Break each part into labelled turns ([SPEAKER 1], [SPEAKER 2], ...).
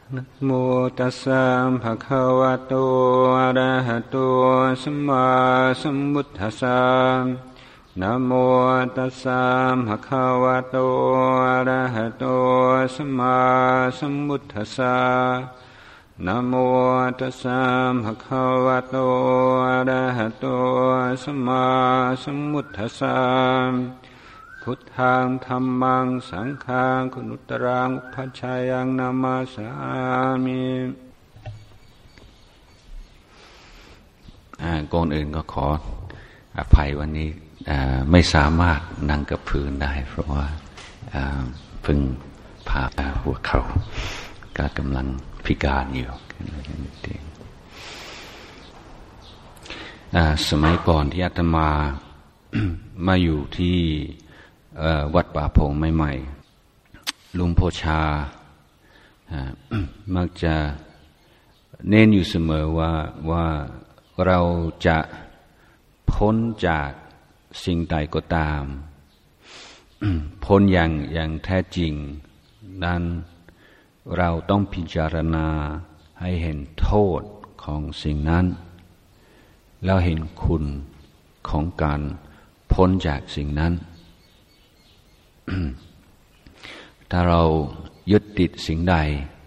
[SPEAKER 1] นะโมตัสสะภะคะวะโตอะระหะโตสัมมาสัมพุทธัสสะนะโมตัสสะภะคะวะโตอะระหะโตสัมมาสัมพุทธัสสะนะโมตัสสะภะคะวะโตอะระหะโตสัมมาสัมพุทธัสสะพุทธังธัมมังสังฆังคุณุตตรังอุปัชฌายังนามาสามิก่อนอื่นก็ขออภัยวันนี้ไม่สามารถนั่งกับพื้นได้เพราะว่าเพิ่งผ่าหัวเข่าก็กำลังพิการอยู่สมัยก่อนที่อาตมา มาอยู่ที่วัดป่าพงใหม่ๆลุงโพชามักจะเน้นอยู่เสมอว่าเราจะพ้นจากสิ่งใดก็ตามพ้นอย่างแท้จริงนั้นเราต้องพิจารณาให้เห็นโทษของสิ่งนั้นแล้วเห็นคุณของการพ้นจากสิ่งนั้น ถ้าเรายึดติดสิ่งใด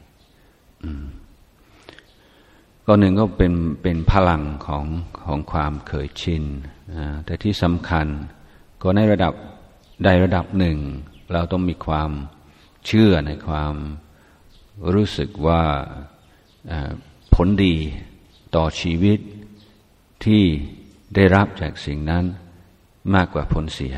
[SPEAKER 1] ก็หนึ่งก็เป็นพลังของความเคยชินแต่ที่สำคัญก็ในระดับใดระดับหนึ่งเราต้องมีความเชื่อในความรู้สึกว่าผลดีต่อชีวิตที่ได้รับจากสิ่งนั้นมากกว่าผลเสีย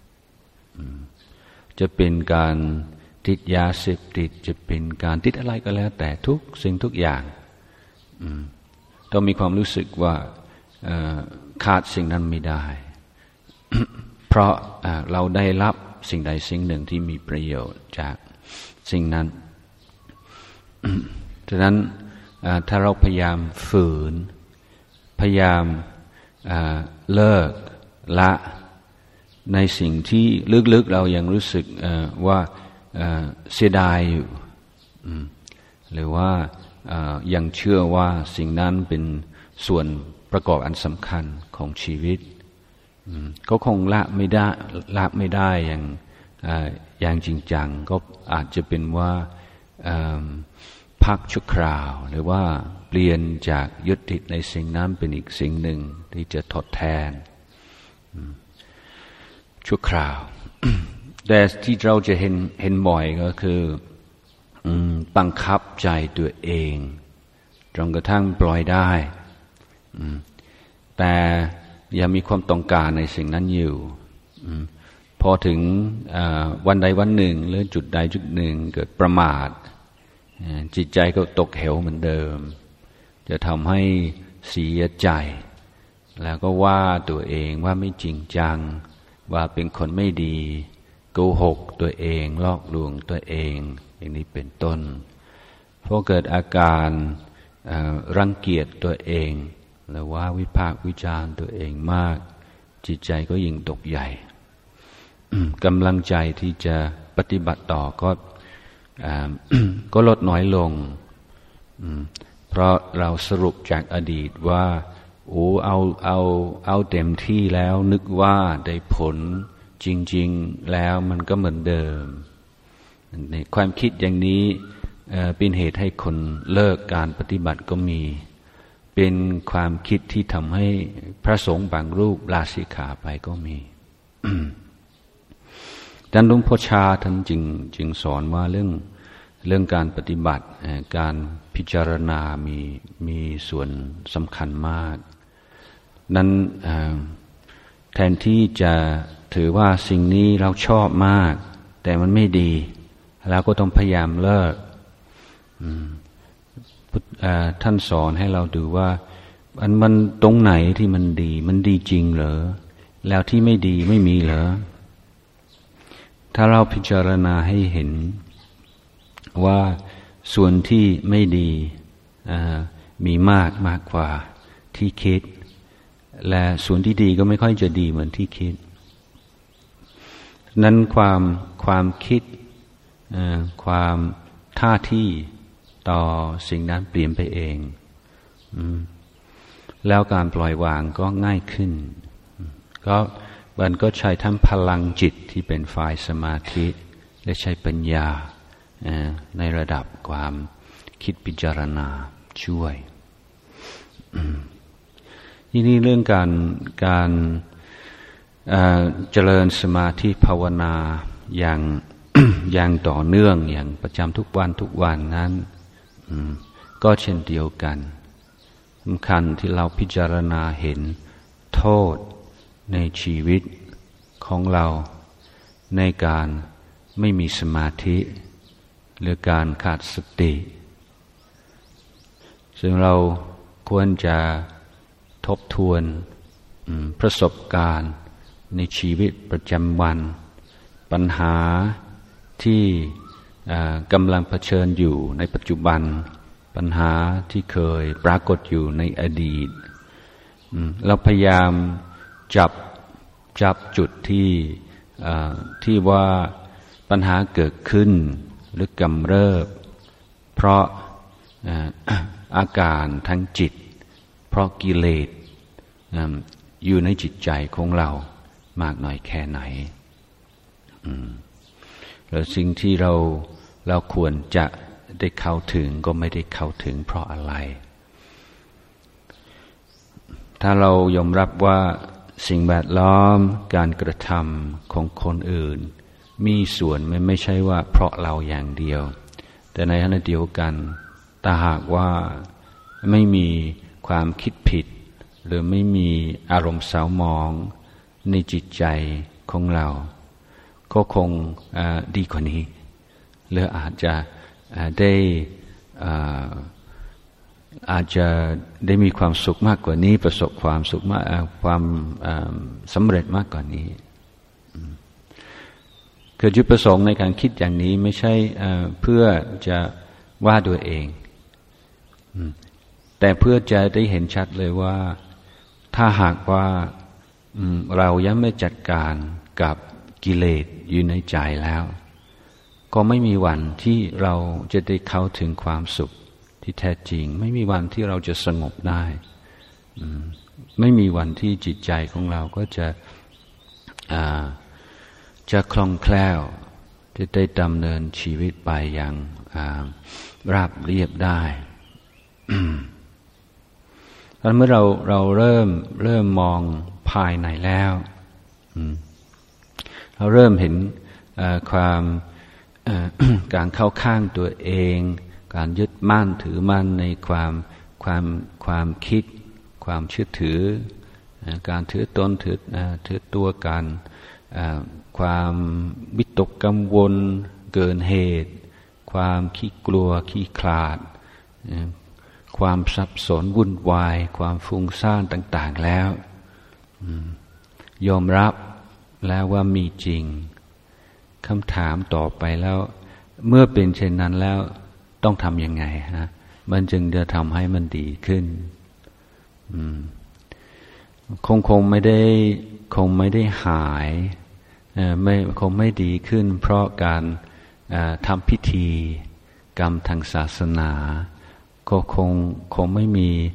[SPEAKER 1] จะเป็นการติดยาเสพติดจะเป็นการติดอะไรก็แล้วแต่ทุกสิ่งทุกอย่างต้องมีความรู้สึกว่าขาดสิ่งนั้นไม่ได้ เพราะเราได้รับสิ่งใดสิ่งหนึ่งที่มีประโยชน์จากสิ่งนั้น ฉะนั้นถ้าเราพยายามฝืนพยายามเลิกละในสิ่งที่ลึกๆเรายังรู้สึกว่าเสียดายอยู่หรือว่ายังเชื่อว่าสิ่งนั้นเป็นส่วนประกอบอันสำคัญของชีวิตก็คงละไม่ได้อย่างจริงจังก็อาจจะเป็นว่าพักชั่วคราวหรือว่าเปลี่ยนจากยึดติดในสิ่งนั้นเป็นอีกสิ่งหนึ่งที่จะทดแทนชั่วคราว แต่ที่เราจะเห็นบ่อยก็คือบังคับใจตัวเองจนกระทั่งปล่อยได้แต่ยังมีความต้องการในสิ่งนั้นอยู่พอถึงวันใดวันหนึ่งหรือจุดใดจุดหนึ่งเกิดประมาทจิตใจก็ตกเหวเหมือนเดิมจะทำให้เสียใจแล้วก็ว่าตัวเองว่าไม่จริงจังว่าเป็นคนไม่ดีโกหกตัวเองลอกลวงตัวเองอย่างนี้เป็นต้นพอเกิดอาการรังเกียจตัวเองหรือว่าวิพากษ์วิจารณ์ตัวเองมากจิตใจก็ยิ่งตกใหญ่ กำลังใจที่จะปฏิบัติต่อก็ลดน้อยลงเพราะเราสรุปจากอดีตว่าเอาเต็มที่แล้วนึกว่าได้ผลจริงๆแล้วมันก็เหมือนเดิมในความคิดอย่างนี้เป็นเหตุให้คนเลิกการปฏิบัติก็มีเป็นความคิดที่ทำให้พระสงฆ์บางรูปลาสิกขาไปก็มี ดังนั้นหลวงพ่อชาท่านจึงสอนว่าเรื่องการปฏิบัติการพิจารณามีส่วนสำคัญมากนั้นแทนที่จะถือว่าสิ่งนี้เราชอบมากแต่มันไม่ดีเราก็ต้องพยายามเลิกท่านสอนให้เราดูว่ามันตรงไหนที่มันดีจริงเหรอแล้วที่ไม่ดีไม่มีเหรอถ้าเราพิจารณาให้เห็นว่าส่วนที่ไม่ดีมีมากกว่าที่คิดและส่วนที่ดีก็ไม่ค่อยจะดีเหมือนที่คิดนั้นความคิดความท่าที่ต่อสิ่งนั้นเปลี่ยนไปเองแล้วการปล่อยวางก็ง่ายขึ้นก็มันก็ใช้ทั้งพลังจิตที่เป็นฝ่ายสมาธิและใช้ปัญญาในระดับความคิดพิจารณาช่วยทีนี้เรื่องการเจริญสมาธิภาวนาอย่างต่อเนื่องอย่างประจำทุกวันนั้นก็เช่นเดียวกันสำคัญที่เราพิจารณาเห็นโทษในชีวิตของเราในการไม่มีสมาธิหรือการขาดสติซึ่งเราควรจะทบทวนประสบการณ์ในชีวิตประจำวันปัญหาที่กำลังเผชิญอยู่ในปัจจุบันปัญหาที่เคยปรากฏอยู่ในอดีตเราพยายามจับจุดที่ว่าปัญหาเกิดขึ้นหรือกำเริบเพราะอาการทางจิตเพราะกิเลสอยู่ในจิตใจของเรามากน้อยแค่ไหนแล้วสิ่งที่เราควรจะได้เข้าถึงก็ไม่ได้เข้าถึงเพราะอะไรถ้าเรายอมรับว่าสิ่งแวดล้อมการกระทำของคนอื่นมีส่วนไม่ใช่ว่าเพราะเราอย่างเดียวแต่ในขณะเดียวกันถ้าหากว่าไม่มีความคิดผิดหรือไม่มีอารมณ์เศร้าหมองในจิตใจของเราก็คงดีกว่านี้หรืออาจจะได้มีความสุขมากกว่านี้ประสบความสุขมากความสำเร็จมากกว่านี้คือจุดประสงค์ในการคิดอย่างนี้ไม่ใช่เพื่อจะว่าตัวเองแต่เพื่อจะได้เห็นชัดเลยว่าถ้าหากว่าเรายังไม่จัดการกับกิเลสอยู่ในใจแล้วก็ไม่มีวันที่เราจะได้เข้าถึงความสุขที่แท้จริงไม่มีวันที่เราจะสงบได้ไม่มีวันที่จิตใจของเราก็จะคล่องแคล่วจะได้ดำเนินชีวิตไปอย่างราบเรียบได้ตอนเมื่อเราเริ่มมองภายในแล้วเราเริ่มเห็นความการเข้าข้างตัวเองการยึดมั่นถือมั่นในความคิดความเชื่อถือการถือตนถือตัวกันความวิตกกังวลเกินเหตุความขี้กลัวขี้คลาดความสับสนวุ่นวายความฟุ้งซ่านต่างๆแล้วยอมรับแล้วว่ามีจริงคำถามต่อไปแล้วเมื่อเป็นเช่นนั้นแล้วต้องทำยังไงฮะมันจึงจะทำให้มันดีขึ้นคงไม่ได้หายคงไม่ดีขึ้นเพราะการทำพิธีกรรมทางศาสนาก็คงไม่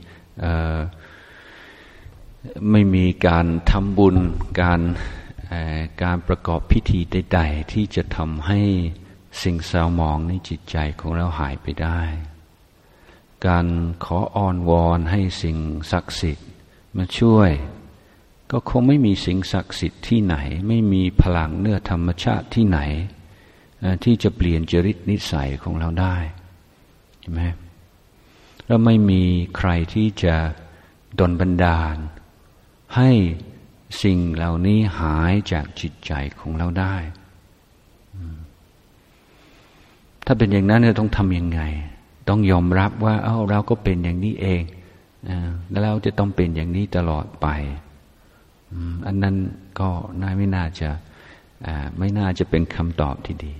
[SPEAKER 1] มีการทำบุญการประกอบพิธีใดๆที่จะทำให้สิ่งเศร้าหมองในจิตใจของเราหายไปได้การขออ้อนวอนให้สิ่งศักดิ์สิทธิ์มาช่วยก็คงไม่มีสิ่งศักดิ์สิทธิ์ที่ไหนไม่มีพลังเนื้อธรรมชาติที่ไหนที่จะเปลี่ยนจริตนิสัยของเราได้เห็นไหมแล้วไม่มีใครที่จะดลบันดาลให้สิ่งเหล่านี้หายจากจิตใจของเราได้ถ้าเป็นอย่างนั้นเราต้องทำยังไงต้องยอมรับว่าเราก็เป็นอย่างนี้เองแล้วเราจะต้องเป็นอย่างนี้ตลอดไปอันนั้นก็ไม่น่าจะเป็นคำตอบที่ดี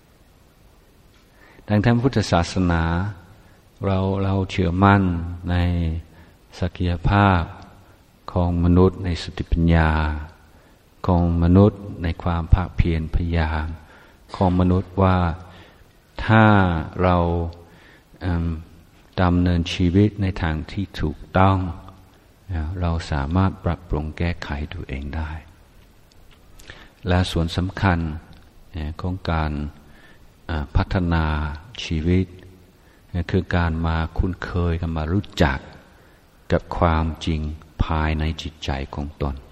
[SPEAKER 1] ดังทางพุทธศาสนาเราเชื่อมั่นในศักยภาพของมนุษย์ในสติปัญญาของมนุษย์ในความภาคเพียรพยายามของมนุษย์ว่าถ้าเราดำเนินชีวิตในทางที่ถูกต้องเราสามารถปรับปรุงแก้ไขตัวเองได้และส่วนสำคัญของการพัฒนาชีวิตคือการมาคุ้นเคยกันมารู้จักกับความจริงภายในจิตใจของตน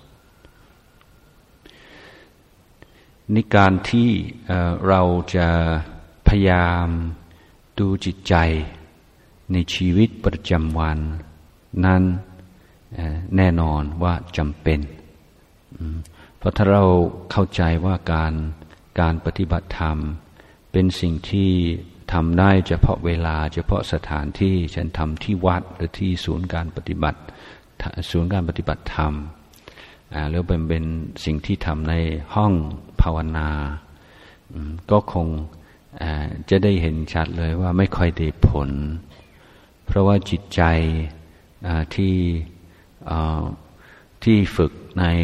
[SPEAKER 1] ในการที่เราจะพยายามดูจิตใจในชีวิตประจำวันนั้นแน่นอนว่าจำเป็นเพราะถ้าเราเข้าใจว่าการปฏิบัติธรรมเป็นสิ่งที่ทำได้เฉพาะเวลาเฉพาะสถานที่ฉันทำที่วัดหรือที่ศูนย์การปฏิบัติธรรมหรือเป็นสิ่งที่ทำในห้องภาวนาก็คงจะได้เห็นชัดเลยว่าไม่ค่อยได้ผลเพราะว่าจิตใจที่ฝึก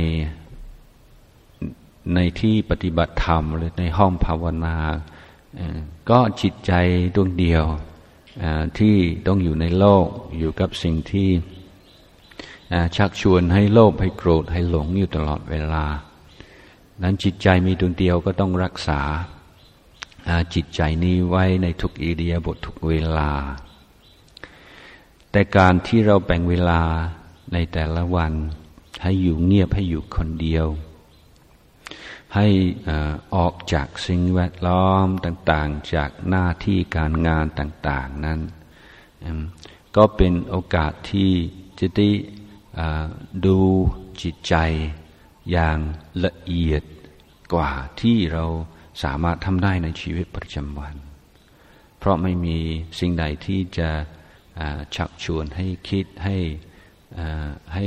[SPEAKER 1] ในที่ปฏิบัติธรรมหรือในห้องภาวนาก็จิตใจดวงเดียวที่ต้องอยู่ในโลกอยู่กับสิ่งที่ชักชวนให้โลภให้โกรธให้หลงอยู่ตลอดเวลานั้นจิตใจมีดวงเดียวก็ต้องรักษาจิตใจนี้ไว้ในทุกอิริยาบถทุกเวลาแต่การที่เราแบ่งเวลาในแต่ละวันให้อยู่เงียบให้อยู่คนเดียวให้ออกจากสิ่งแวดล้อมต่างๆจากหน้าที่การงานต่างๆนั้นก็เป็นโอกาสที่จะได้ดูจิตใจอย่างละเอียดกว่าที่เราสามารถทำได้ในชีวิตประจำวันเพราะไม่มีสิ่งใดที่จะชักชวนให้คิดให้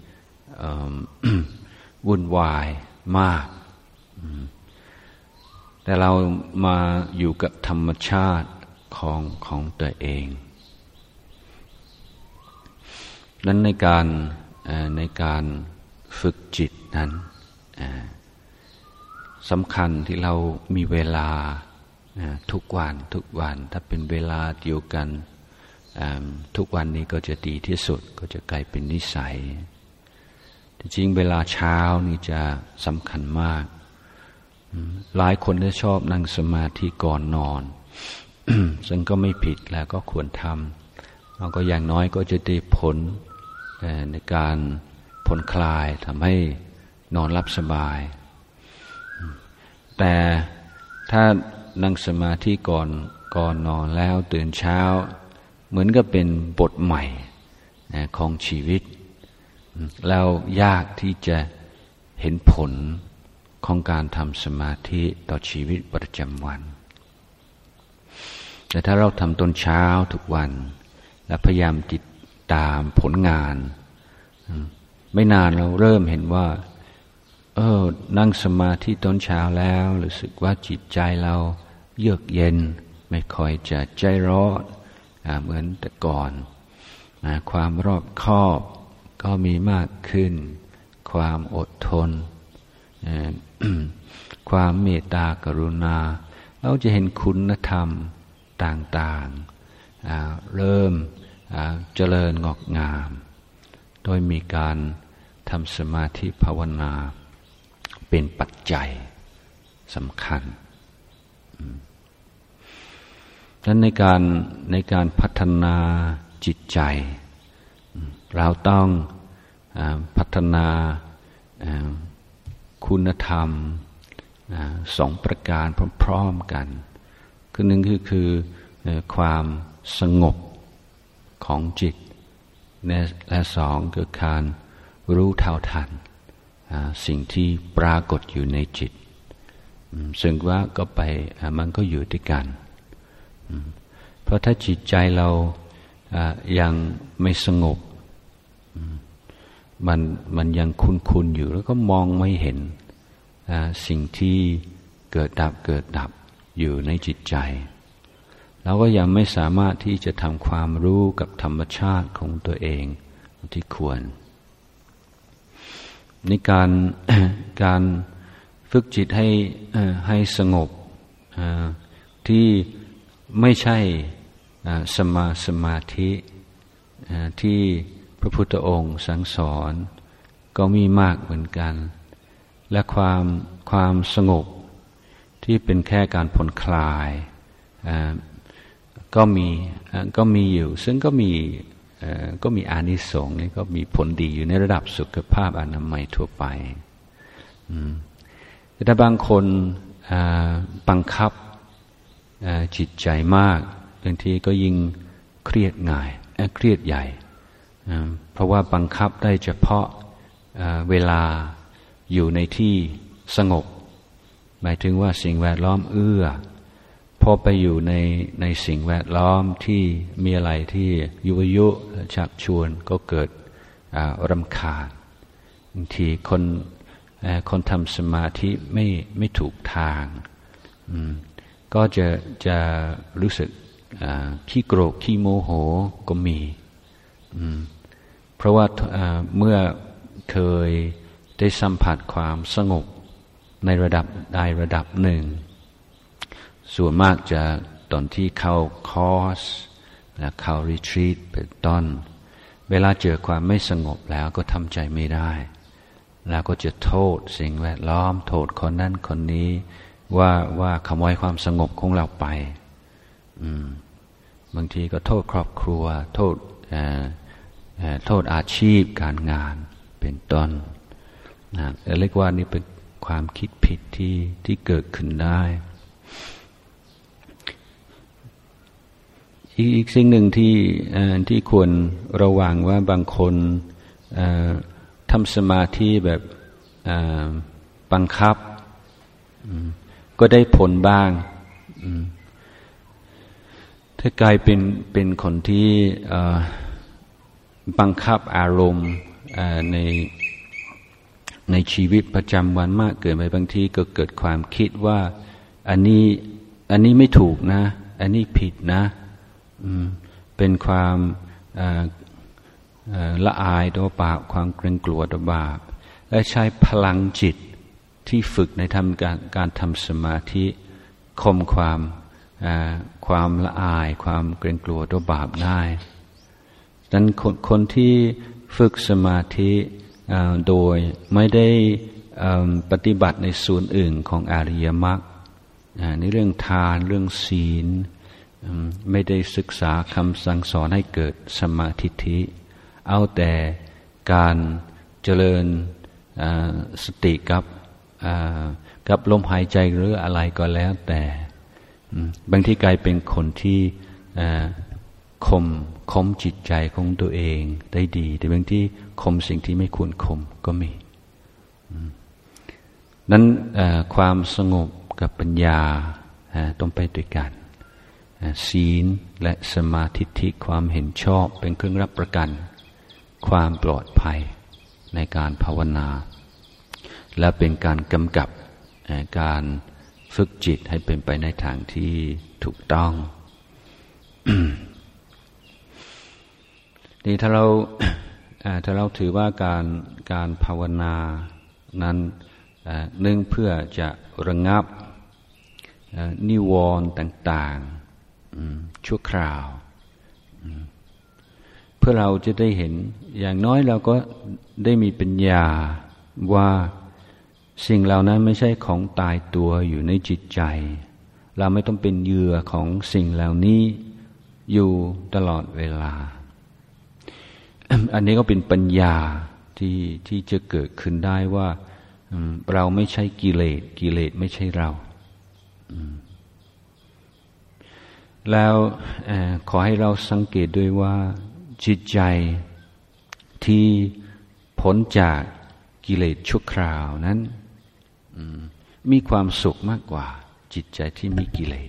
[SPEAKER 1] วุ่นวายมากแต่เรามาอยู่กับธรรมชาติของตัวเองนั้นในการฝึกจิตนั้นสำคัญที่เรามีเวลาทุกวันถ้าเป็นเวลาเดียวกันทุกวันนี้ก็จะดีที่สุดก็จะกลายเป็นนิสัยจริงเวลาเช้านี่จะสำคัญมากหลายคนที่ชอบนั่งสมาธิก่อนนอน ซึ่งก็ไม่ผิดแล้วก็ควรทำเราก็อย่างน้อยก็จะได้ผลในการผ่อนคลายทำให้นอนหลับสบายแต่ถ้านั่งสมาธิก่อนนอนแล้วตื่นเช้าเหมือนกับเป็นบทใหม่ของชีวิตแล้วยากที่จะเห็นผลของการทำสมาธิต่อชีวิตประจำวันแต่ถ้าเราทำตอนเช้าทุกวันและพยายามติดตามผลงานไม่นานเราเริ่มเห็นว่านั่งสมาธิตอนเช้าแล้วรู้สึกว่าจิตใจเราเยือกเย็นไม่ค่อยจะใจร้อนเหมือนแต่ก่อนความรอบคอบก็มีมากขึ้นความอดทนความเมตตากรุณาเราจะเห็นคุณธรรมต่างๆเริ่มเจริญงอกงามโดยมีการทำสมาธิภาวนาเป็นปัจจัยสำคัญดังนั้นในการพัฒนาจิตใจเราต้องพัฒนาคุณธรรมสองประการพร้อมๆกันคือหนึ่งคือความสงบของจิตและสองคือการรู้เท่าทันสิ่งที่ปรากฏอยู่ในจิตซึ่งว่าก็ไปมันก็อยู่ด้วยกันเพราะถ้าจิตใจเรายังไม่สงบมันยังคุ้นอยู่แล้วก็มองไม่เห็นสิ่งที่เกิดดับอยู่ในจิตใจเราก็ยังไม่สามารถที่จะทำความรู้กับธรรมชาติของตัวเองที่ควรในการฝึกจิตให้สงบที่ไม่ใช่สมาธิที่พระพุทธองค์สั่งสอนก็มีมากเหมือนกันและความสงบที่เป็นแค่การผ่อนคลายก็มีอยู่ซึ่งก็มีอานิสงส์นี่ก็มีผลดีอยู่ในระดับสุขภาพอนามัยทั่วไปแต่ถ้าบางคนบังคับจิตใจมากบางทีก็ยิ่งเครียดใหญ่เพราะว่าบังคับได้เฉพาะเวลาอยู่ในที่สงบหมายถึงว่าสิ่งแวดล้อมเอื้อพอไปอยู่ในสิ่งแวดล้อมที่มีอะไรที่ยุชักชวนก็เกิดรำคาญบางทีคนทำสมาธิไม่ถูกทางก็จะรู้สึกขี้โกรธขี้โมโหก็มีเพราะว่าเมื่อเคยได้สัมผัสความสงบในระดับใดระดับหนึ่งส่วนมากจะตอนที่เข้าคอร์สและเข้ารีทรีตเป็นต้นเวลาเจอความไม่สงบแล้วก็ทำใจไม่ได้แล้วก็จะโทษสิ่งแวดล้อมโทษคนนั้นคนนี้ว่าขโมยความสงบของเราไปบางทีก็โทษครอบครัวโทษอาชีพการงานเป็นต้นเรียกว่านี่เป็นความคิดผิดที่เกิดขึ้นได้อีกสิ่งหนึ่งที่ควรระวังว่าบางคนทำสมาธิแบบบังคับก็ได้ผลบ้างถ้ากลายเป็นคนที่บังคับอารมณ์ในชีวิตประจำวันมากเกินไปบางทีก็เกิดความคิดว่าอันนี้ไม่ถูกนะอันนี้ผิดนะเป็นความละอายต่อบาปความเกรงกลัวต่อบาปและใช้พลังจิตที่ฝึกในการทำสมาธิข่มความละอายความเกรงกลัวต่อบาปได้ดังนั้นคนที่ฝึกสมาธิโดยไม่ได้ปฏิบัติในส่วนอื่นของอริยมรรคในเรื่องทานเรื่องศีลไม่ได้ศึกษาคำสั่งสอนให้เกิดสมาธิเอาแต่การเจริญสติกับลมหายใจหรืออะไรก็แล้วแต่บางทีกลายเป็นคนที่ข่มจิตใจของตัวเองได้ดีแต่บางทีข่มสิ่งที่ไม่ควรข่มก็มีนั้นความสงบกับปัญญาต้องไปด้วยกันศีลและสมาธิความเห็นชอบเป็นเครื่องรับประกันความปลอดภัยในการภาวนาและเป็นการกำกับการฝึกจิตให้เป็นไปในทางที่ถูกต้อง นี่ถ้าเราถือว่าการภาวนานั้นหนึ่งเพื่อจะระงับนิวรณ์ต่างๆชั่วคราวเพื่อเราจะได้เห็นอย่างน้อยเราก็ได้มีปัญญาว่าสิ่งเหล่านั้นไม่ใช่ของตายตัวอยู่ในจิตใจเราไม่ต้องเป็นเหยื่อของสิ่งเหล่านี้อยู่ตลอดเวลา อันนี้ก็เป็นปัญญาที่จะเกิดขึ้นได้ว่าเราไม่ใช่กิเลสไม่ใช่เราแล้วขอให้เราสังเกตด้วยว่าจิตใจที่พ้นจากกิเลสชั่วคราวนั้นมีความสุขมากกว่าจิตใจที่มีกิเลส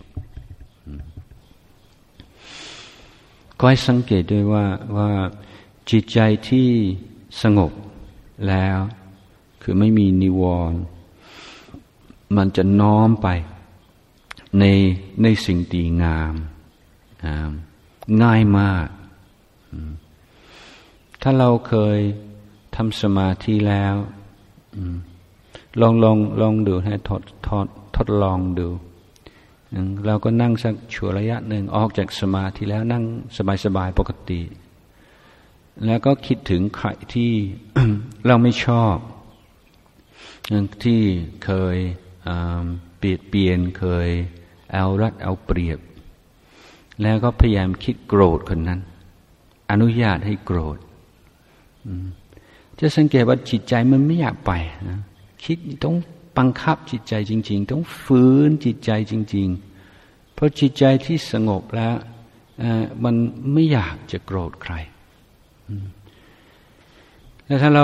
[SPEAKER 1] ก็ให้สังเกตด้วยว่าจิตใจที่สงบแล้วคือไม่มีนิวรณ์มันจะน้อมไปในสิ่งดีงามง่ายมากถ้าเราเคยทำสมาธิแล้วลองดูให้ทดลองดูเราก็นั่งสักชั่วระยะหนึ่งออกจากสมาธิแล้วนั่งสบายๆปกติแล้วก็คิดถึงใครที่ เราไม่ชอบที่เคยเปลี่ยนเคยเอารัดเอาเปรียบแล้วก็พยายามคิดโกรธคนนั้นอนุญาตให้โกรธจะสังเกตว่าจิตใจมันไม่อยากไปนะคิดต้องบังคับจิตใจจริงๆต้องฝืนจิตใจจริงๆเพราะจิตใจที่สงบแล้วมันไม่อยากจะโกรธใครแล้วถ้าเรา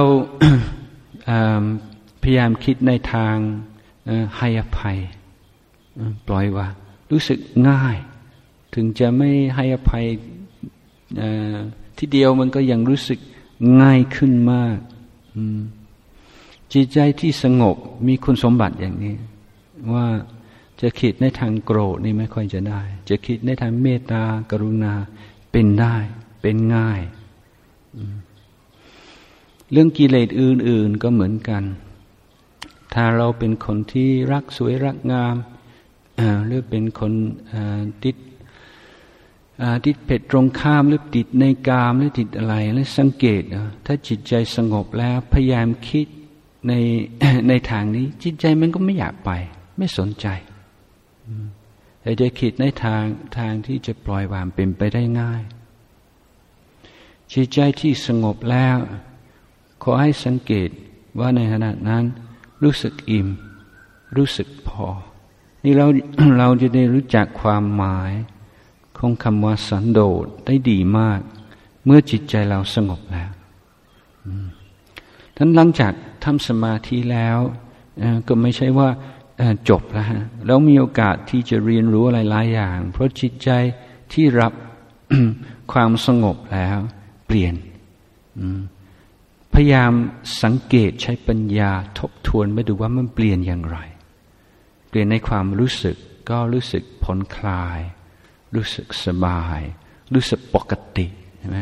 [SPEAKER 1] พยายามคิดในทางให้อภัยปล่อยวางรู้สึกง่ายถึงจะไม่ให้อภัยทีเดียวมันก็ยังรู้สึกง่ายขึ้นมากจิตใจที่สงบมีคุณสมบัติอย่างนี้ว่าจะคิดในทางโกรธนี่ไม่ค่อยจะได้จะคิดในทางเมตตากรุณาเป็นได้เป็นง่ายเรื่องกิเลสอื่นๆก็เหมือนกันถ้าเราเป็นคนที่รักสวยรักงามหรือเป็นคนติดเผ็ดตรงข้ามหรือติดในกามหรือติดอะไรแล้วสังเกตถ้าจิตใจสงบแล้วพยายามคิดในทางนี้จิตใจมันก็ไม่อยากไปไม่สนใจแต่จะคิดในทางที่จะปล่อยวางเป็นไปได้ง่ายจิตใจที่สงบแล้วขอให้สังเกตว่าในขณะนั้นรู้สึกอิ่มรู้สึกพอนี่เราจะได้รู้จักความหมายของคำว่าสันโดษได้ดีมากเมื่อจิตใจเราสงบแล้วทั้งหลังจากทำสมาธิแล้วก็ไม่ใช่ว่าจบแล้วแล้วมีโอกาสที่จะเรียนรู้อะไรหลายอย่างเพราะจิตใจที่รับ ความสงบแล้วเปลี่ยนพยายามสังเกตใช้ปัญญาทบทวนไปดูว่ามันเปลี่ยนอย่างไรเปลี่ยนในความรู้สึกก็รู้สึกผ่อนคลายรู้สึกสบายรู้สึกปกติใช่ไหม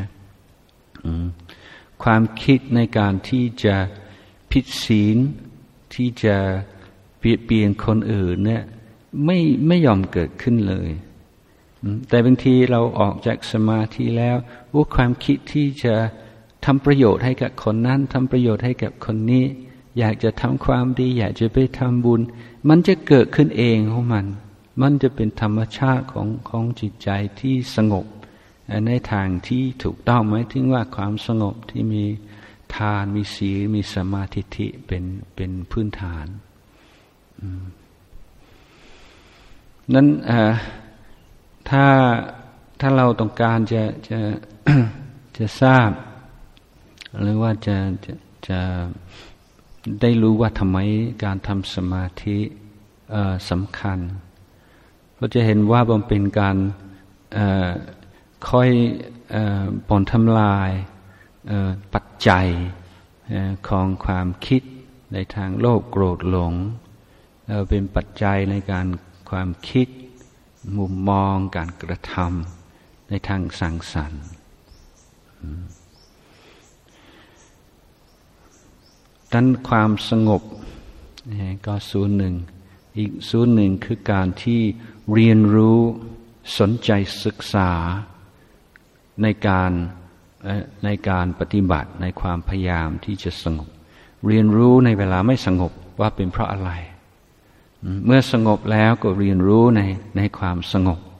[SPEAKER 1] ความคิดในการที่จะผิดศีลที่จะเปลี่ยนคนอื่นเนี่ยไม่ยอมเกิดขึ้นเลยแต่บางทีเราออกจากสมาธิแล้วว่าความคิดที่จะทำประโยชน์ให้กับคนนั้นทำประโยชน์ให้กับคนนี้อยากจะทำความดีอยากจะไปทำบุญมันจะเกิดขึ้นเองของมันจะเป็นธรรมชาติของจิตใจที่สงบในทางที่ถูกต้องไหมถึงว่าความสงบที่มีทานมีศีลมีสมาธิเป็นพื้นฐานนั้นถ้าเราต้องการจะทราบหรือว่าจะได้รู้ว่าทำไมการทำสมาธิสำคัญเราจะเห็นว่ามันเป็นการค่อยบ่อนทำลายปัจจัยของความคิดในทางโลภโกรธหลงเป็นปัจจัยในการความคิดมุมมองการกระทำในทางสร้างสรรค์ดังนั้นความสงบก็ส่วนหนึ่งอีกส่วนหนึ่งคือการที่เรียนรู้สนใจศึกษาในการปฏิบัติในความพยายามที่จะสงบเรียนรู้ในเวลาไม่สงบว่าเป็นเพราะอะไรเมื่อสงบแล้วก็เรียนรู้ในความสงบ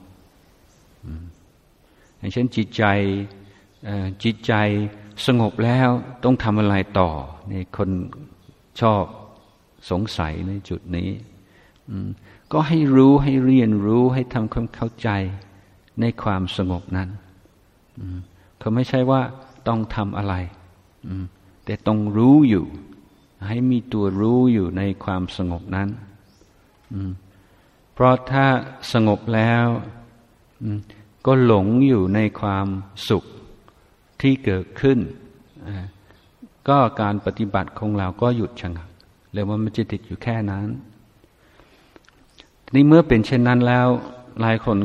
[SPEAKER 1] อย่างเช่นจิตใจสงบแล้วต้องทำอะไรต่อนี่คนชอบสงสัยในจุดนี้ก็ให้รู้ให้เรียนรู้ให้ทำความเข้าใจในความสงบนั้นเขาไม่ใช่ว่าต้องทำอะไรแต่ต้องรู้อยู่ให้มีตัวรู้อยู่ในความสงบนั้นเพราะถ้าสงบแล้วก็หลงอยู่ในความสุขที่เกิดขึ้นก็การปฏิบัติของเราก็หยุดชะงักเลยว่ามันจะติดอยู่แค่นั้นนี่เมื่อเป็นเช่นนั้นแล้วหลายคน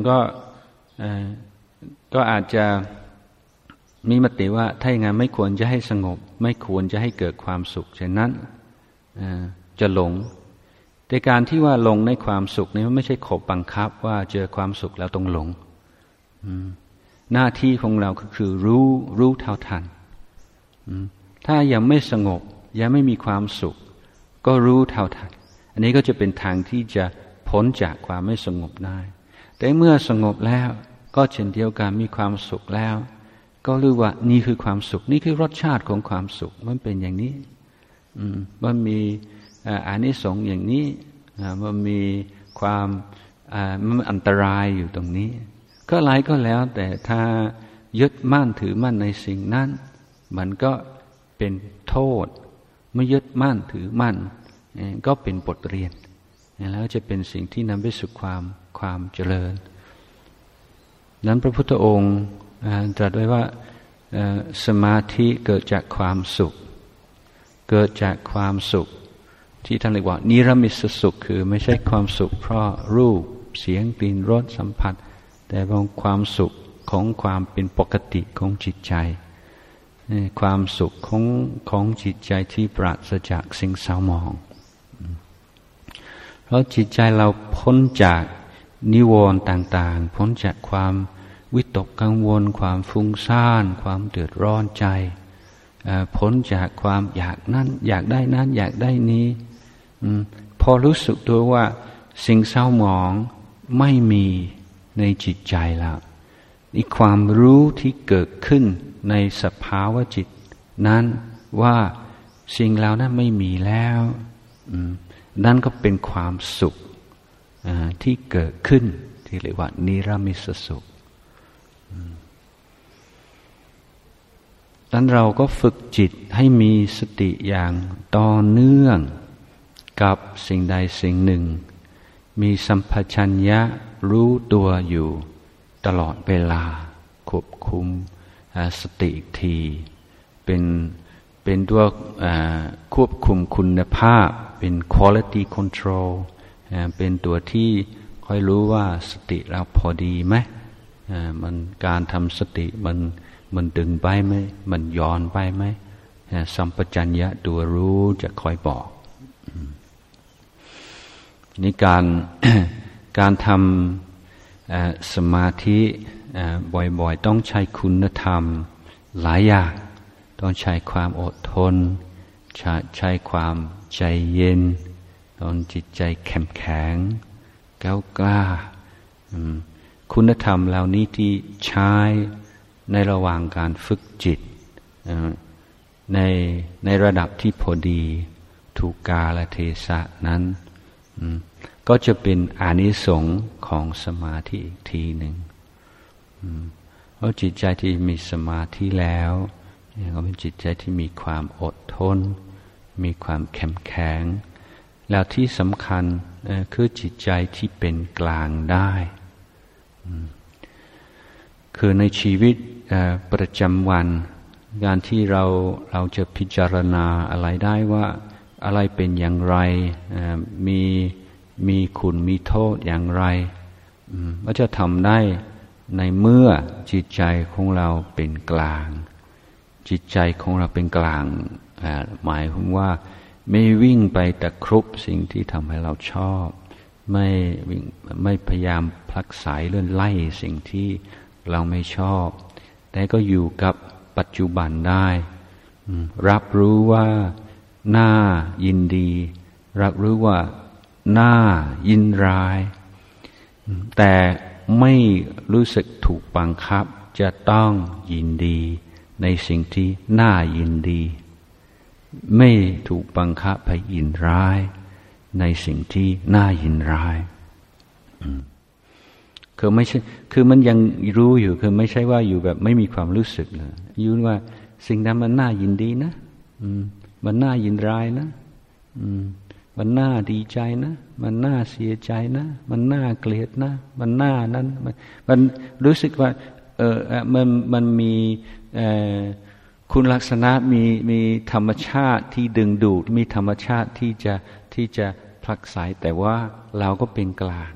[SPEAKER 1] ก็อาจจะมีมติว่าถ้าอย่างนั้นไม่ควรจะให้สงบไม่ควรจะให้เกิดความสุขฉะนั้นจะหลงแต่การที่ว่าหลงในความสุขนี่มันไม่ใช่ขบบังคับว่าเจอความสุขแล้วต้องหลงหน้าที่ของเราก็คือรู้เท่าทันถ้ายังไม่สงบยังไม่มีความสุขก็รู้เท่าทันอันนี้ก็จะเป็นทางที่จะพ้นจากความไม่สงบได้แต่เมื่อสงบแล้วก็เช่นเดียวกันมีความสุขแล้วก็รู้ว่านี่คือความสุขนี่คือรสชาติของความสุขมันเป็นอย่างนี้มันมีอานิสงส์อย่างนี้มันมีความมันอันตรายอยู่ตรงนี้ก็อะไรก็แล้วแต่ถ้ายึดมั่นถือมั่นในสิ่งนั้นมันก็เป็นโทษไม่ยึดมั่นถือมั่นก็เป็นบทเรียนแล้วจะเป็นสิ่งที่นำไปสู่ความเจริญนั้นพระพุทธองค์ตรัสไว้ว่าสมาธิเกิดจากความสุขเกิดจากความสุขที่ท่านเรียกว่านิรมิตสุขคือไม่ใช่ความสุขเพราะรูปเสียงกลิ่นรสสัมผัสแต่เป็นความสุขของความเป็นปกติของจิตใจความสุขของจิตใจที่ปราศจากสิ่งเศร้าหมองเพราะจิตใจเราพ้นจากนิวรณ์ต่างๆพ้นจากความวิตกกังวลความฟุ้งซ่านความเดือดร้อนใจพ้นจากความอยากนั้นอยากได้นั้นอยากได้นี้พอรู้สึกตัวว่าสิ่งเศร้าหมองไม่มีในจิตใจแล้วอีกความรู้ที่เกิดขึ้นในสภาวะจิตนั้นว่าสิ่งเหล่านั้นไม่มีแล้วนั่นก็เป็นความสุขที่เกิดขึ้นที่เรียกว่านิรมิตสุขดังนั้นเราก็ฝึกจิตให้มีสติอย่างต่อเนื่องกับสิ่งใดสิ่งหนึ่งมีสัมปชัญญะรู้ตัวอยู่ตลอดเวลาควบคุมสติอีกทีเป็นตัวควบคุมคุณภาพเป็น quality control เป็นตัวที่ค่อยรู้ว่าสติเราพอดีไหมมันการทำสติมันดึงไปไหมมันย้อนไปไหมสัมปชัญญะตัวรู้จะคอยบอกนี่การทำสมาธิบ่อยๆต้องใช้คุณธรรมหลายอย่างต้องใช้ความอดทนใช้ความใจเย็นต้องจิตใจเข้มแข็งกล้าคุณธรรมเหล่านี้ที่ใช้ในระหว่างการฝึกจิตในระดับที่พอดีถูกกาลเทศะนั้นก็จะเป็นอานิสงส์ของสมาธิอีกทีหนึ่งเพราะจิตใจที่มีสมาธิแล้วก็เป็นจิตใจที่มีความอดทนมีความเข้มแข็งแล้วที่สำคัญคือจิตใจที่เป็นกลางได้คือในชีวิตประจำวันการที่เราจะพิจารณาอะไรได้ว่าอะไรเป็นอย่างไรมีคุณมีโทษอย่างไรก็จะทำได้ในเมื่อจิตใจของเราเป็นกลางจิตใจของเราเป็นกลางหมายความว่าไม่วิ่งไปตะครุบสิ่งที่ทำให้เราชอบไม่พยายามผลักไสเลื่อนไล่สิ่งที่เราไม่ชอบแต่ก็อยู่กับปัจจุบันได้รับรู้ว่าน่ายินดีรับรู้ว่าน่ายินร้ายแต่ไม่รู้สึกถูกบังคับจะต้องยินดีในสิ่งที่น่ายินดีไม่ถูกบังคับให้ยินร้ายในสิ่งที่น่ายินร้ายคือไม่ใช่คือมันยังรู้อยู่คือไม่ใช่ว่าอยู่แบบไม่มีความรู้สึกเลยรู้ว่าสิ่งนั้นมันน่ายินดีนะมันน่ายินร้ายนะมันน่าดีใจนะมันน่าเสียใจนะมันน่าเกลียดนะมันน่านั้นมันรู้สึกว่ามันมีคุณลักษณะมีธรรมชาติที่ดึงดูดมีธรรมชาติที่จะผลักไสแต่ว่าเราก็เป็นกลาง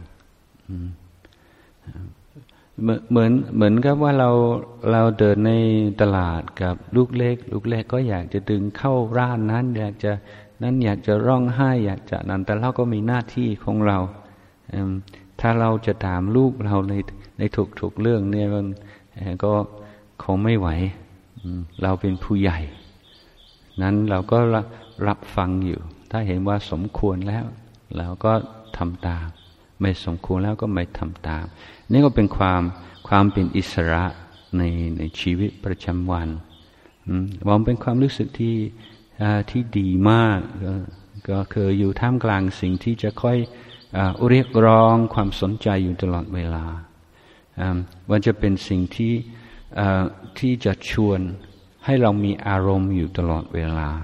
[SPEAKER 1] เหมือนกับว่าเราเดินในตลาดกับลูกเล็กก็อยากจะดึงเข้าร้านนั้นอยากจะนั้นอยากจะร้องไห้อยากจะนั้นแต่เราก็มีหน้าที่ของเราถ้าเราจะถามลูกเราในทุกเรื่องเนี่ยมันก็คงไม่ไหวเราเป็นผู้ใหญ่นั้นเราก็รับฟังอยู่ถ้าเห็นว่าสมควรแล้วเราก็ทำตามไม่สมควรแล้วก็ไม่ทำตามนี่ก็เป็นความเป็นอิสระในชีวิตประจำวันผมเป็นความรู้สึกที่ดีมากก็คืออยู่ท่ามกลางสิ่งที่จะค่อยเรียกร้องความสนใจอยู่ตลอดเวลามันจะเป็นสิ่งที่จะชวนให้เรามีอารมณ์อยู่ตลอดเวลา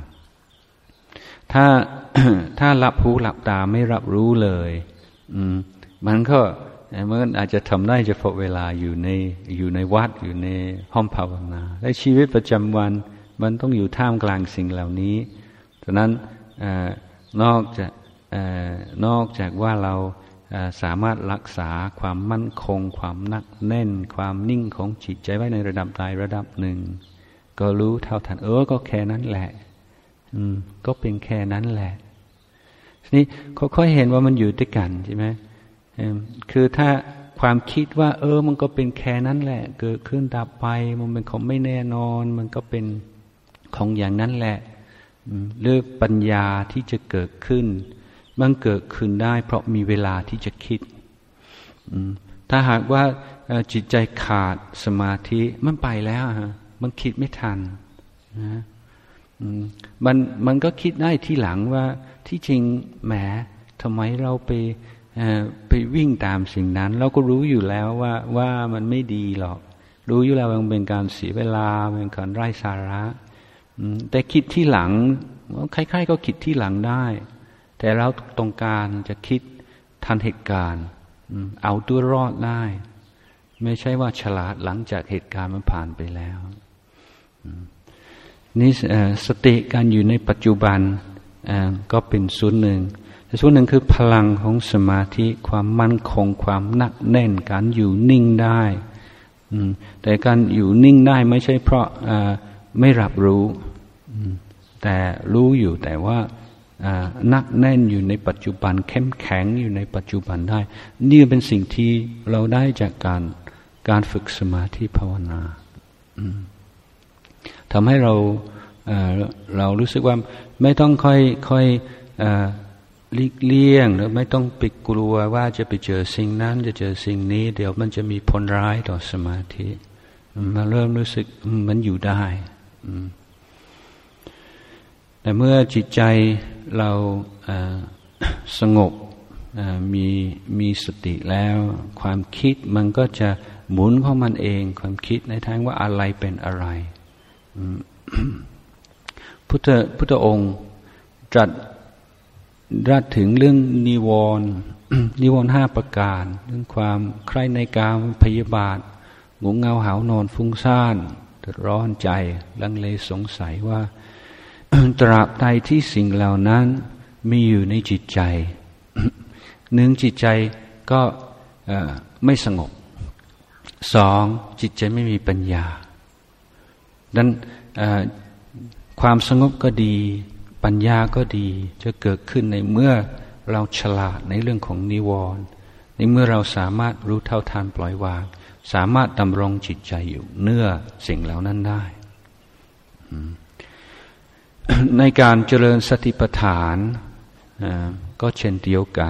[SPEAKER 1] ถ้าหลับหูหลับตาไม่รับรู้เลยมันอาจจะทำได้เฉพาะเวลาอยู่ในวัดอยู่ในห้องภาวนาและชีวิตประจำวันมันต้องอยู่ท่ามกลางสิ่งเหล่านี้ฉะนั้นนอกจากว่าเราสามารถรักษาความมั่นคงความหนักแน่นความนิ่งของจิตใจไว้ในระดับใดระดับหนึ่งก็รู้เท่าทันก็แค่นั้นแหละก็เป็นแค่นั้นแหละทีนี้ค่อยๆเห็นว่ามันอยู่ด้วยกันใช่ไหมคือถ้าความคิดว่ามันก็เป็นแค่นั้นแหละเกิดขึ้นดับไปมันเป็นของไม่แน่นอนมันก็เป็นของอย่างนั้นแหละหรือปัญญาที่จะเกิดขึ้นมันเกิดขึ้นได้เพราะมีเวลาที่จะคิดถ้าหากว่าจิตใจขาดสมาธิมันไปแล้วมันคิดไม่ทันนะมันก็คิดได้ที่หลังว่าที่จริงแหมทำไมเราไปวิ่งตามสิ่งนั้นเราก็รู้อยู่แล้วว่ามันไม่ดีหรอกรู้อยู่แล้วว่ามันเป็นการเสียเวลาเป็นการไร้สาระแต่คิดที่หลังใครๆก็คิดที่หลังได้แต่เราต้องการจะคิดทันเหตุการณ์เอาตัวรอดได้ไม่ใช่ว่าฉลาดหลังจากเหตุการณ์มันผ่านไปแล้วนี่สติการอยู่ในปัจจุบันก็เป็นส่วนหนึ่งส่วนหนึ่งคือพลังของสมาธิความมั่นคงความหนักแน่นการอยู่นิ่งได้แต่การอยู่นิ่งได้ไม่ใช่เพราะไม่รับรู้แต่รู้อยู่แต่ว่านักแน่นอยู่ในปัจจุบันเข้มแข็งอยู่ในปัจจุบันได้นี่เป็นสิ่งที่เราได้จากการฝึกสมาธิภาวนาทำให้เรารู้สึกว่าไม่ต้องค่อยหลีกเลี่ยงหรือไม่ต้องไปกลัวว่าจะไปเจอสิ่งนั้นจะเจอสิ่งนี้เดี๋ยวมันจะมีผลร้ายต่อสมาธิมาเริ่มรู้สึกมันอยู่ได้แต่เมื่อจิตใจเราสงบมีสติแล้วความคิดมันก็จะหมุนของมันเองความคิดในทางว่าอะไรเป็นอะไรพุทธองค์ตรัสถึงเรื่องนิวรณ์5ประการเรื่องความใคร่ในกามพยาบาทงงเงาหาวนอนฟุ้งซ่านเดือดร้อนใจลังเลสงสัยว่าตราบใดที่สิ่งเหล่านั้นมีอยู่ในจิตใจหนึ่งจิตใจก็ไม่สงบสองจิตใจไม่มีปัญญาดังนั้นความสงบก็ดีปัญญาก็ดีจะเกิดขึ้นในเมื่อเราฉลาดในเรื่องของนิวรณ์ในเมื่อเราสามารถรู้เท่าทันปล่อยวางสามารถดำรงจิตใจอยู่เนื้อสิ่งเหล่านั้นได้ในการเจริญสติปัฏฐานก็เช่นเดียวกัน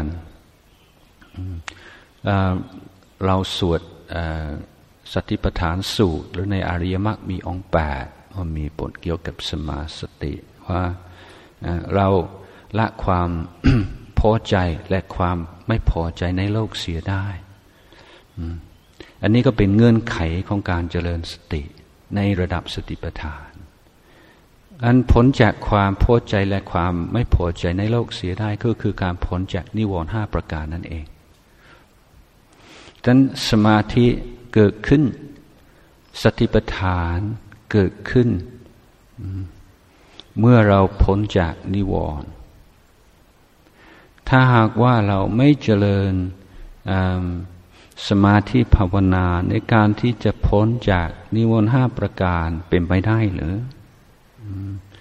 [SPEAKER 1] เราสวดสติปัฏฐานสูตรหรือในอริยมรรคมีองค์8ว่ามีบทเกี่ยวกับสมาสติว่าเราละความ พอใจและความไม่พอใจในโลกเสียได้อันนี้ก็เป็นเงื่อนไขของการเจริญสติในระดับสติปัฏฐานอันพ้นจากความพอใจและความไม่พอใจในโลกเสียได้ก็คือการพ้นจากนิวรณ์5ประการนั่นเองดังนั้นสมาธิเกิดขึ้นสติปัฏฐานเกิดขึ้นเมื่อเราพ้นจากนิวรณ์ถ้าหากว่าเราไม่เจริญสมาธิภาวนาในการที่จะพ้นจากนิวรณ์5ประการเป็นไปได้หรือ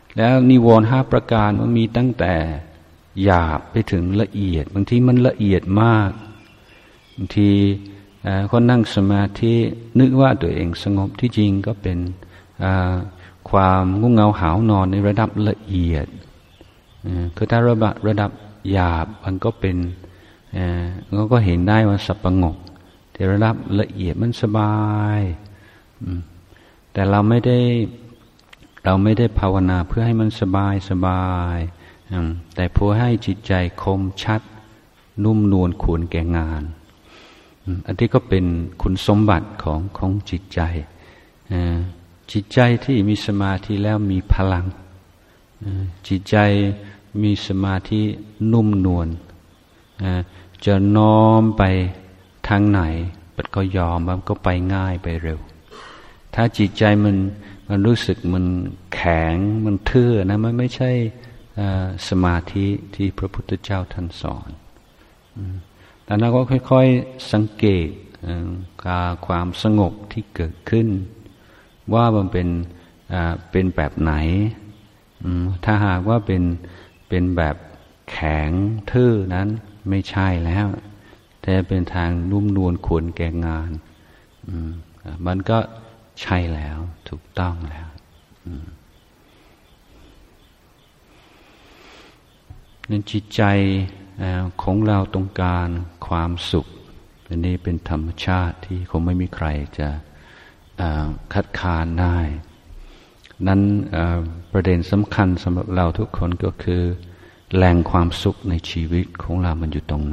[SPEAKER 1] แล้วนิวรณ์5ประการมันมีตั้งแต่หยาบไปถึงละเอียดบางทีมันละเอียดมากบางทีคนนั่งสมาธินึกว่าตัวเองสงบที่จริงก็เป็นความง่วงเหงาหาวนอนในระดับละเอียดคือถ้าระดับหยาบมันก็เป็นเราก็เห็นได้ว่าสับประงกแต่ระดับละเอียดมันสบายแต่เราไม่ได้ภาวนาเพื่อให้มันสบายแต่เพื่อให้จิตใจคมชัดนุ่มนวลควรแก่งานอันนี้ก็เป็นคุณสมบัติของจิตใจจิตใจที่มีสมาธิแล้วมีพลังจิตใจมีสมาธินุ่มนวลจะน้อมไปทางไหนมันก็ยอมมันก็ไปง่ายไปเร็วถ้าจิตใจมันรู้สึกมันแข็งมันทื่อนะมันไม่ใช่สมาธิที่พระพุทธเจ้าท่านสอนแต่เราก็ค่อยๆสังเกตความสงบที่เกิดขึ้นว่ามันเป็นแบบไหนถ้าหากว่าเป็นแบบแข็งทื่อนั้นไม่ใช่แล้วแต่เป็นทางนุ่มนวลควรแก่งานมันก็ใช่แล้วถูกต้องแล้วนั้นจิตใจของเราต้องการความสุขอันนี้เป็นธรรมชาติที่คงไม่มีใครจะคัดค้านได้นั้นประเด็นสำคัญสำหรับเราทุกคนก็คือแหล่งความสุขในชีวิตของเรามันอยู่ตรงไหน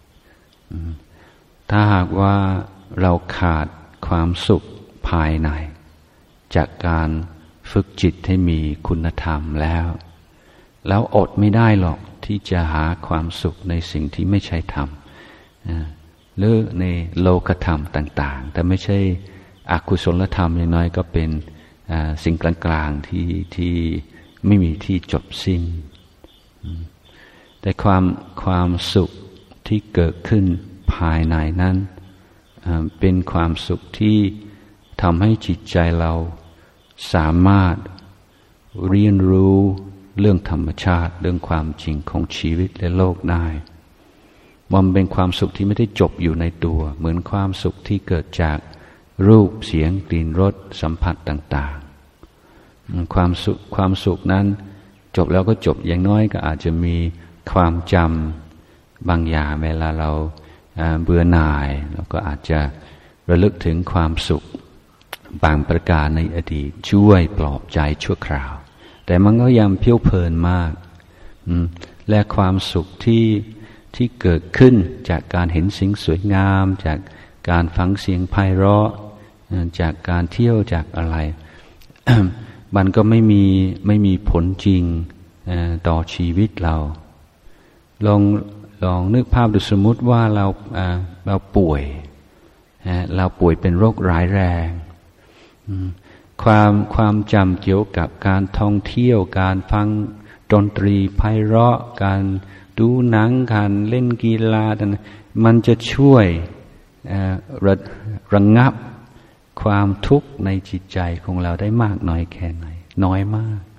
[SPEAKER 1] ถ้าหากว่าเราขาดความสุขภายในจากการฝึกจิตให้มีคุณธรรมแล้วอดไม่ได้หรอกที่จะหาความสุขในสิ่งที่ไม่ใช่ธรรมหรือในโลกธรรมต่างๆแต่ไม่ใช่อกุศลธรรมอย่างน้อยก็เป็นสิ่งกลางๆที่ไม่มีที่จบสิ้นแต่ความสุขที่เกิดขึ้นภายในนั้นเป็นความสุขที่ทำให้จิตใจเราสามารถเรียนรู้เรื่องธรรมชาติเรื่องความจริงของชีวิตและโลกได้มันเป็นความสุขที่ไม่ได้จบอยู่ในตัวเหมือนความสุขที่เกิดจากรูปเสียงกลิ่นรสสัมผัสต่างๆความสุขนั้นจบแล้วก็จบอย่างน้อยก็อาจจะมีความจำบางอย่างเวลาเราเบื่อหน่ายเราก็อาจจะระลึกถึงความสุขบางประการในอดีตช่วยปลอบใจชั่วคราวแต่มันก็ยังเพลิดเพลินมากและความสุขที่เกิดขึ้นจากการเห็นสิ่งสวยงามจากการฟังเสียงไพเราะจากการเที่ยวจากอะไร มันก็ไม่มีผลจริงต่อชีวิตเราลองนึกภาพดูสมมุติว่าเราป่วยเป็นโรคร้ายแรงความจำเกี่ยวกับการท่องเที่ยวการฟังดนตรีไพเราะการดูหนังการเล่นกีฬามันจะช่วยระงับความทุกข์ในจิตใจของเราได้มากน้อยแค่ไหนน้อยมาก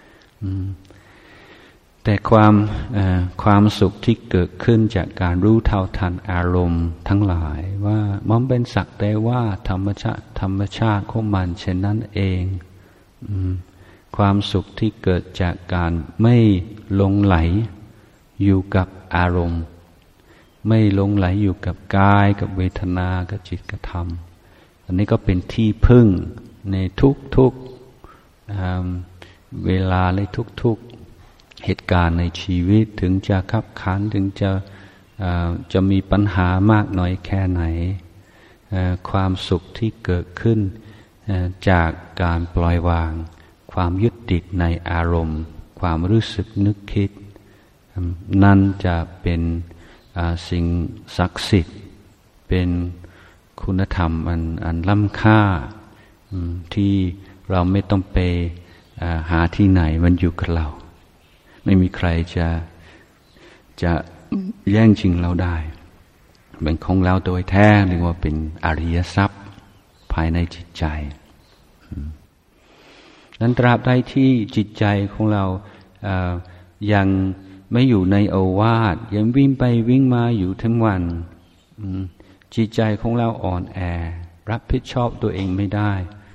[SPEAKER 1] แต่ความสุขที่เกิดขึ้นจากการรู้เท่าทันอารมณ์ทั้งหลายว่ามันเป็นสักแต่ว่าธรรมชาติของมันเช่นนั้นเองความสุขที่เกิดจากการไม่หลงไหลอยู่กับอารมณ์ไม่หลงไหลอยู่กับกายกับเวทนากับจิตกับธรรมอันนี้ก็เป็นที่พึ่งในทุกเวลาในทุกเหตุการณ์ในชีวิตถึงจะขับขันถึงจะมีปัญหามากน้อยแค่ไหนความสุขที่เกิดขึ้นจากการปล่อยวางความยึดติดในอารมณ์ความรู้สึกนึกคิดนั่นจะเป็นสิ่งศักดิ์สิทธิ์เป็นคุณธรรมอันล้ำค่าที่เราไม่ต้องไปหาที่ไหนมันอยู่กับเราไม่มีใครจะแย่งชิงเราได้เป็นของเราโดยแท้เรียกว่าเป็นอริยทรัพย์ภายในจิตใจนั้นตราบใดที่จิตใจของเรายังไม่อยู่ในโอวาทยังวิ่งไปวิ่งมาอยู่ทั้งวันจิตใจของเราอ่อนแอรับผิดชอบตัวเองไม่ได้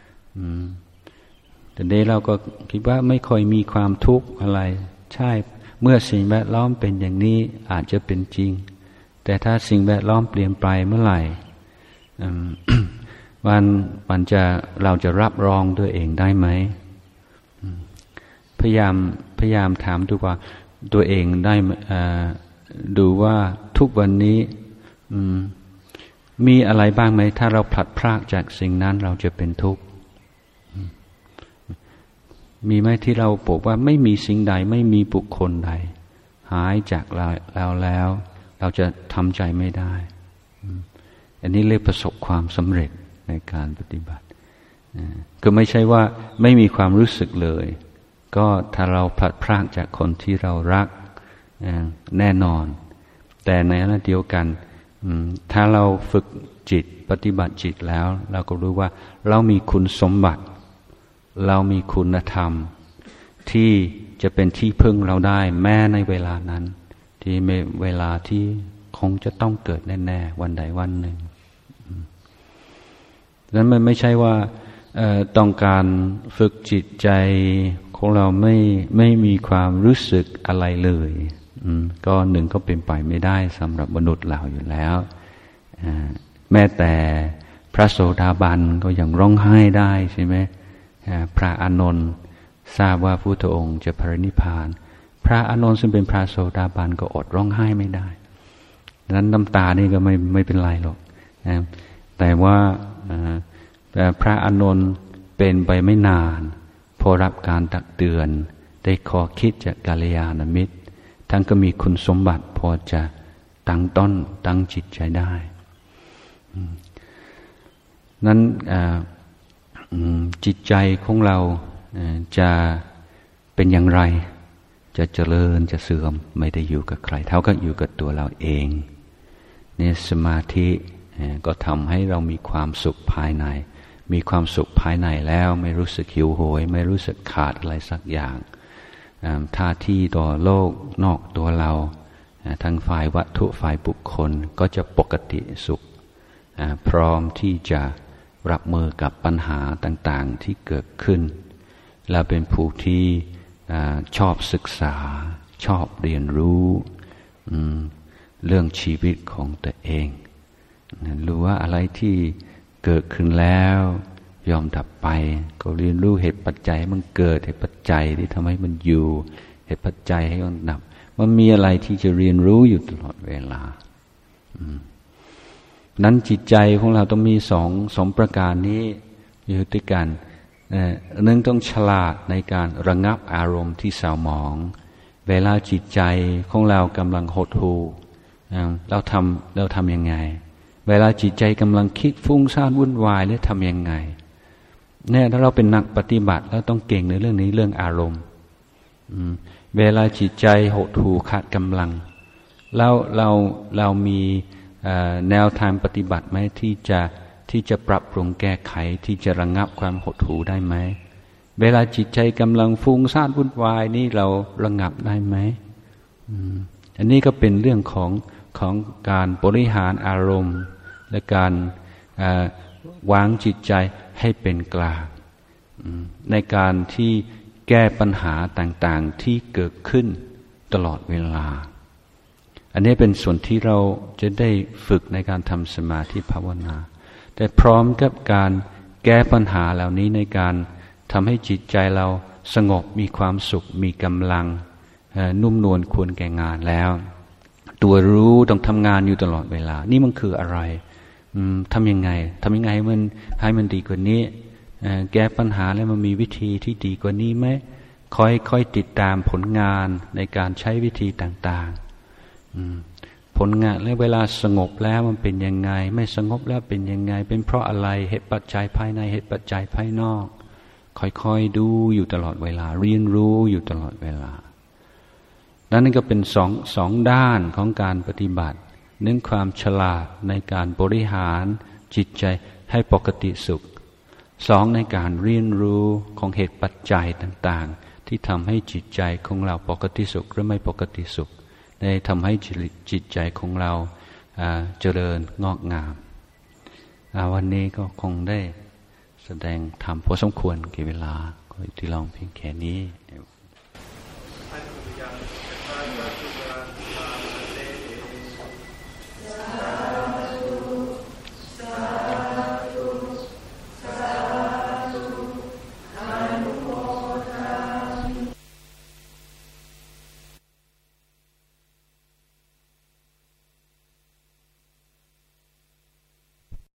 [SPEAKER 1] แต่เดี๋ยวเราก็คิดว่าไม่ค่อยมีความทุกข์อะไรใช่เมื่อสิ่งแวดล้อมเป็นอย่างนี้อาจจะเป็นจริงแต่ถ้าสิ่งแวดล้อมเปลี่ยนไปเมื่อไหร่เราจะรับรองตัวเองได้ไหมพยายามถามตัวเองได้ดูว่าทุกวันนี้มีอะไรบ้างไหมถ้าเราพลัดพรากจากสิ่งนั้นเราจะเป็นทุกข์มีไหมที่เราบอกว่าไม่มีสิ่งใดไม่มีบุคคลใดหายจากเราแล้วเราจะทำใจไม่ได้อันนี้เรียกประสบความสำเร็จในการปฏิบัติก็ไม่ใช่ว่าไม่มีความรู้สึกเลยก็ถ้าเราพลัดพรากจากคนที่เรารักแน่นอนแต่ในขณะเดียวกันถ้าเราฝึกจิตปฏิบัติจิตแล้วเราก็รู้ว่าเรามีคุณสมบัติเรามีคุณธรรมที่จะเป็นที่พึ่งเราได้แม้ในเวลานั้นที่เวลาที่คงจะต้องเกิดแน่ๆวันใดวันหนึ่งนั้นมันไม่ใช่ว่าต้องการฝึกจิตใจของเราไม่มีความรู้สึกอะไรเลยก็หนึ่งก็เป็นไปไม่ได้สำหรับมนุษย์เราอยู่แล้วแม้แต่พระโสดาบันก็ยังร้องไห้ได้ใช่ไหมพระอานนท์ทราบว่าพระพุทธองค์จะปรินิพพานพระอานนท์ซึ่งเป็นพระโสดาบันก็อดร้องไห้ไม่ได้ดังนั้นน้ำตานี่ก็ไม่เป็นไรหรอกแต่ว่าพระอานนท์เป็นไปไม่นานพอรับการตักเตือนได้ขอคิดจากกัลยาณมิตรท่านก็มีคุณสมบัติพอจะตั้งต้นตั้งจิตใจได้นั้นจิตใจของเราจะเป็นอย่างไรจะเจริญจะเสื่อมไม่ได้อยู่กับใครเท่ากับอยู่กับตัวเราเองเนี่ยสมาธิก็ทำให้เรามีความสุขภายในมีความสุขภายในแล้วไม่รู้สึกหิวโหยไม่รู้สึกขาดอะไรสักอย่างท่าที่ต่อโลกนอกตัวเราทั้งฝ่ายวัตถุฝ่ายบุคคลก็จะปกติสุขพร้อมที่จะรับมือกับปัญหาต่างๆที่เกิดขึ้นเราเป็นผู้ที่ชอบศึกษาชอบเรียนรู้เรื่องชีวิตของตัวเองรู้ว่าอะไรที่เกิดขึ้นแล้วยอมดับไปก็เรียนรู้เหตุปัจจัยมันเกิดเหตุปัจจัยที่ทำให้มันอยู่เหตุปัจจัยให้มันดับมันมีอะไรที่จะเรียนรู้อยู่ตลอดเวลานั้นจิตใจของเราต้องมีสองประการนี้อยู่ด้วยกันหนึ่งต้องฉลาดในการระงับอารมณ์ที่เศร้าหมองเวลาจิตใจของเรากำลังหดหู่เราทำยังไงเวลาจิตใจกำลังคิดฟุ้งซ่านวุ่นวายแล้วทำยังไงเนี่ยถ้าเราเป็นนักปฏิบัติเราต้องเก่งในเรื่องนี้เรื่องอารมณ์เวลาจิตใจหดหู่ขาดกำลังแล้วเรามีแนวทางปฏิบัติไหมที่จะปรับปรุงแก้ไขที่จะระงับความหดหู่ได้ไหมเวลาจิตใจกำลังฟุ้งซ่านวุ่นวายนี่เราระงับได้ไหมอันนี้ก็เป็นเรื่องของการบริหารอารมณ์และการวางจิตใจให้เป็นกลางในการที่แก้ปัญหาต่างๆที่เกิดขึ้นตลอดเวลาอันนี้เป็นส่วนที่เราจะได้ฝึกในการทำสมาธิภาวนาแต่พร้อมกับการแก้ปัญหาเหล่านี้ในการทำให้จิตใจเราสงบมีความสุขมีกำลังนุ่มนวลควรแก่งานแล้วตัวรู้ต้องทำงานอยู่ตลอดเวลานี่มันคืออะไรทำยังไงมันให้มันดีกว่านี้แก้ปัญหาแล้วมันมีวิธีที่ดีกว่านี้ไหมค่อยติดตามผลงานในการใช้วิธีต่างๆผลงานแล้วเวลาสงบแล้วมันเป็นยังไงไม่สงบแล้วเป็นยังไงเป็นเพราะอะไรเหตุปัจจัยภายในเหตุปัจจัยภายนอกค่อยๆดูอยู่ตลอดเวลาเรียนรู้อยู่ตลอดเวลานั่นก็เป็นสองด้านของการปฏิบัติหนึ่งความฉลาดในการบริหารจิตใจให้ปกติสุขสองในการเรียนรู้ของเหตุปัจจัยต่างๆที่ทำให้จิตใจของเราปกติสุขหรือไม่ปกติสุขได้ทำให้จิตใจของเราเจริญงอกงามวันนี้ก็คงได้แสดงธรรมพอสมควรแก่เวลาก็ที่ลองเพียงแค่นี้